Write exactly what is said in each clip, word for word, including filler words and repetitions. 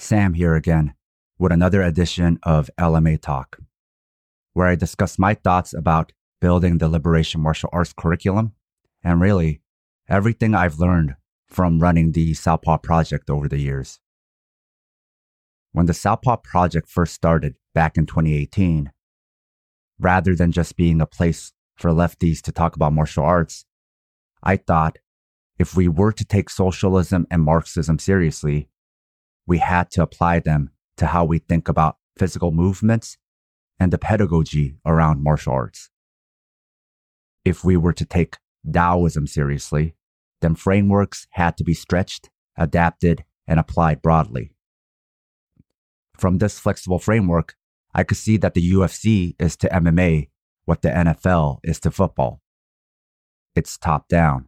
Sam here again with another edition of L M A Talk, where I discuss my thoughts about building the Liberation Martial Arts curriculum and really everything I've learned from running the Southpaw Project over the years. When the Southpaw Project first started back in twenty eighteen, rather than just being a place for lefties to talk about martial arts, I thought if we were to take socialism and Marxism seriously, we had to apply them to how we think about physical movements and the pedagogy around martial arts. If we were to take Taoism seriously, then frameworks had to be stretched, adapted, and applied broadly. From this flexible framework, I could see that the U F C is to M M A what the N F L is to football. It's top down.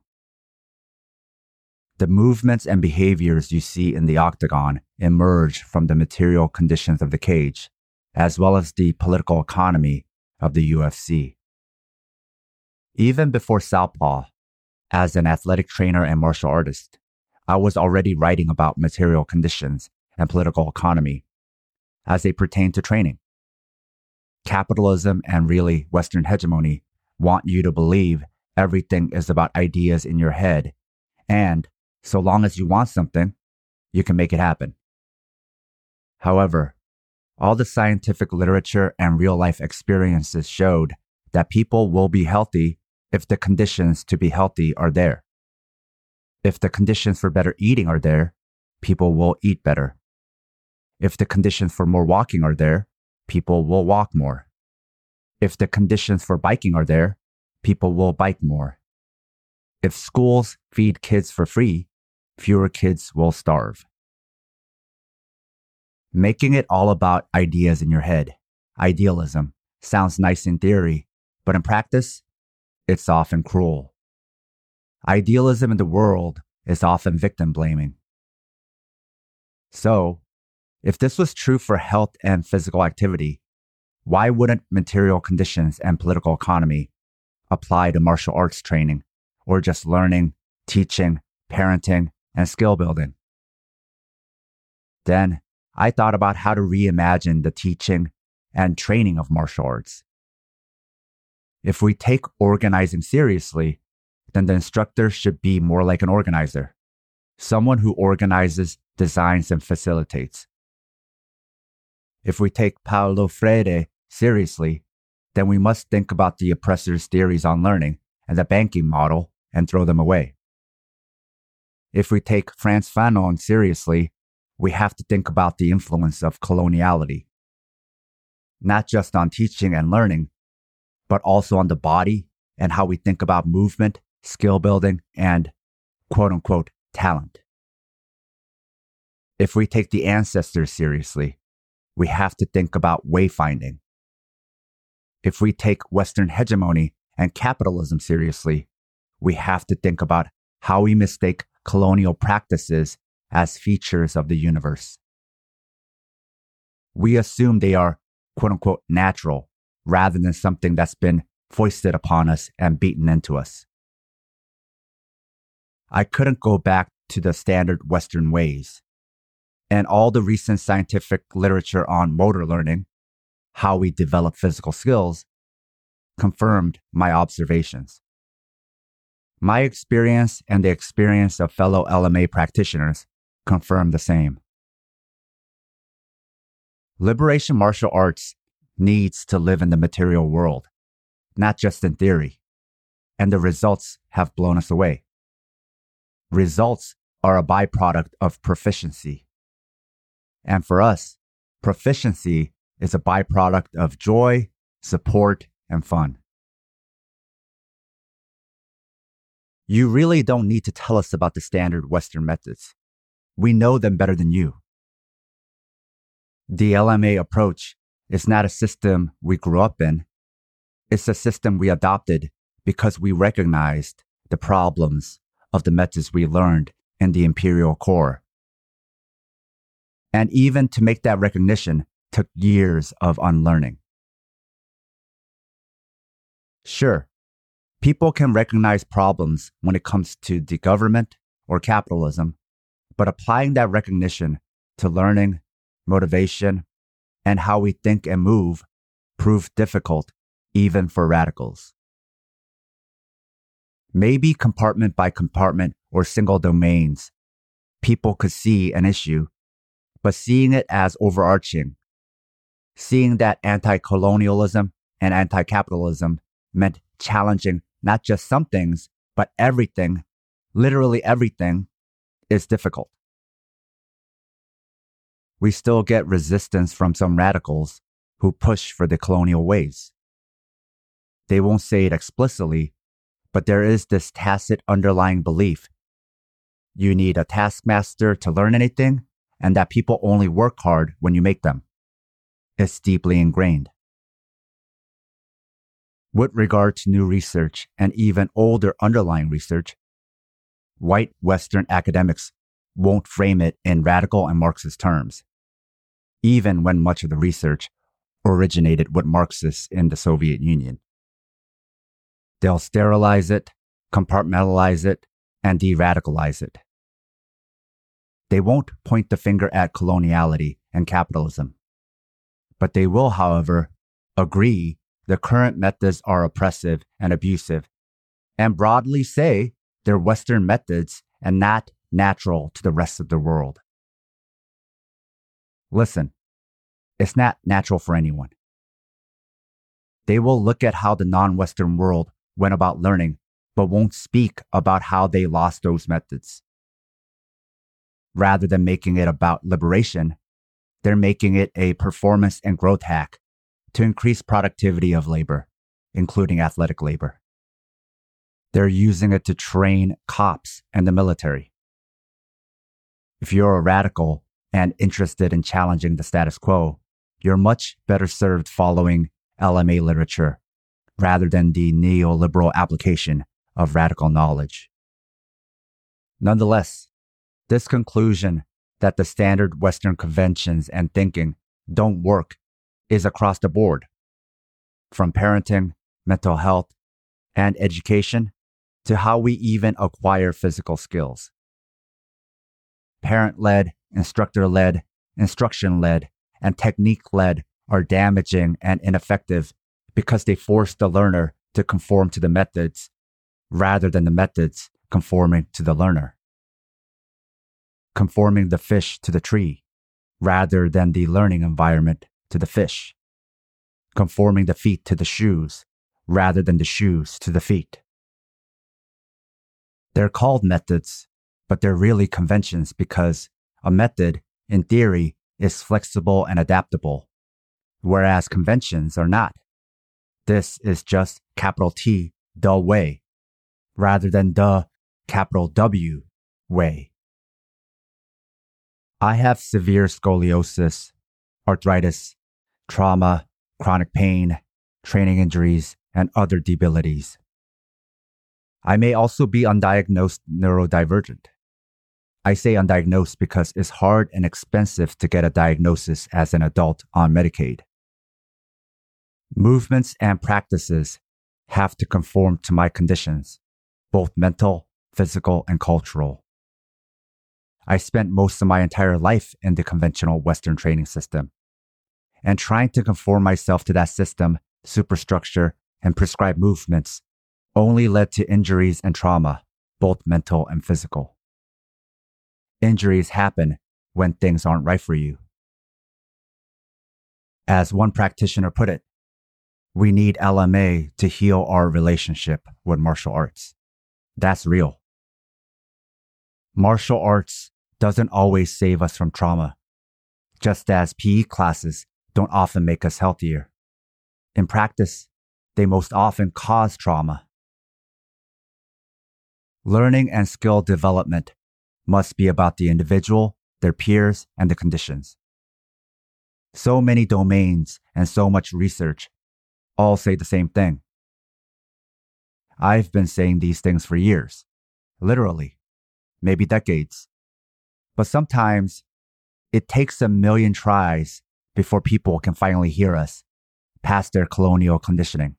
The movements and behaviors you see in the octagon emerge from the material conditions of the cage, as well as the political economy of the U F C. Even before Southpaw, as an athletic trainer and martial artist, I was already writing about material conditions and political economy as they pertain to training. Capitalism and really Western hegemony want you to believe everything is about ideas in your head, and so long as you want something, you can make it happen. However, all the scientific literature and real-life experiences showed that people will be healthy if the conditions to be healthy are there. If the conditions for better eating are there, people will eat better. If the conditions for more walking are there, people will walk more. If the conditions for biking are there, people will bike more. If schools feed kids for free, fewer kids will starve. Making it all about ideas in your head, idealism, sounds nice in theory, but in practice, it's often cruel. Idealism in the world is often victim blaming. So, if this was true for health and physical activity, why wouldn't material conditions and political economy apply to martial arts training or just learning, teaching, parenting, and skill building? Then I thought about how to reimagine the teaching and training of martial arts. If we take organizing seriously, then the instructor should be more like an organizer, someone who organizes, designs, and facilitates. If we take Paulo Freire seriously, then we must think about the oppressor's theories on learning and the banking model and throw them away. If we take Frantz Fanon seriously, we have to think about the influence of coloniality, not just on teaching and learning, but also on the body and how we think about movement, skill building, and quote-unquote talent. If we take the ancestors seriously, we have to think about wayfinding. If we take Western hegemony and capitalism seriously, we have to think about how we mistake colonial practices as features of the universe. We assume they are quote-unquote natural rather than something that's been foisted upon us and beaten into us. I couldn't go back to the standard Western ways, and all the recent scientific literature on motor learning, how we develop physical skills, confirmed my observations. My experience and the experience of fellow L M A practitioners confirm the same. Liberation martial arts needs to live in the material world, not just in theory, and the results have blown us away. Results are a byproduct of proficiency. And for us, proficiency is a byproduct of joy, support, and fun. You really don't need to tell us about the standard Western methods. We know them better than you. The L M A approach is not a system we grew up in. It's a system we adopted because we recognized the problems of the methods we learned in the Imperial Corps. And even to make that recognition took years of unlearning. Sure, people can recognize problems when it comes to the government or capitalism, but applying that recognition to learning, motivation, and how we think and move prove difficult even for radicals. Maybe compartment by compartment or single domains, people could see an issue, but seeing it as overarching, seeing that anti-colonialism and anti-capitalism meant challenging not just some things, but everything, literally everything, is difficult. We still get resistance from some radicals who push for the colonial ways. They won't say it explicitly, but there is this tacit underlying belief. You need a taskmaster to learn anything, and that people only work hard when you make them. It's deeply ingrained. With regard to new research and even older underlying research, white Western academics won't frame it in radical and Marxist terms, even when much of the research originated with Marxists in the Soviet Union. They'll sterilize it, compartmentalize it, and de-radicalize it. They won't point the finger at coloniality and capitalism, but they will, however, agree the current methods are oppressive and abusive, and broadly say they're Western methods and not natural to the rest of the world. Listen, it's not natural for anyone. They will look at how the non-Western world went about learning, but won't speak about how they lost those methods. Rather than making it about liberation, they're making it a performance and growth hack to increase productivity of labor, including athletic labor. They're using it to train cops and the military. If you're a radical and interested in challenging the status quo, you're much better served following L M A literature rather than the neoliberal application of radical knowledge. Nonetheless, this conclusion that the standard Western conventions and thinking don't work is across the board, from parenting, mental health, and education to how we even acquire physical skills. Parent-led, instructor-led, instruction-led, and technique-led are damaging and ineffective because they force the learner to conform to the methods rather than the methods conforming to the learner. Conforming the fish to the tree rather than the learning environment to the fish. Conforming the feet to the shoes rather than the shoes to the feet. They're called methods, but they're really conventions because a method, in theory, is flexible and adaptable, whereas conventions are not. This is just capital T, the way, rather than the capital W way. I have severe scoliosis, arthritis, trauma, chronic pain, training injuries, and other debilities. I may also be undiagnosed neurodivergent. I say undiagnosed because it's hard and expensive to get a diagnosis as an adult on Medicaid. Movements and practices have to conform to my conditions, both mental, physical, and cultural. I spent most of my entire life in the conventional Western training system, and trying to conform myself to that system, superstructure, and prescribed movements only led to injuries and trauma, both mental and physical. Injuries happen when things aren't right for you. As one practitioner put it, we need L M A to heal our relationship with martial arts. That's real. Martial arts doesn't always save us from trauma, just as P E classes don't often make us healthier. In practice, they most often cause trauma. Learning and skill development must be about the individual, their peers, and the conditions. So many domains and so much research all say the same thing. I've been saying these things for years, literally, maybe decades. But sometimes it takes a million tries before people can finally hear us past their colonial conditioning.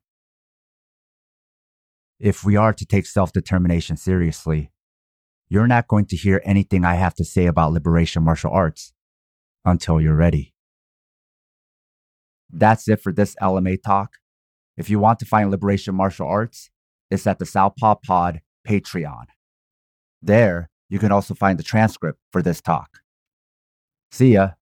If we are to take self-determination seriously, you're not going to hear anything I have to say about liberation martial arts until you're ready. That's it for this L M A talk. If you want to find Liberation Martial Arts, it's at the Southpaw Pod Patreon. There, you can also find the transcript for this talk. See ya.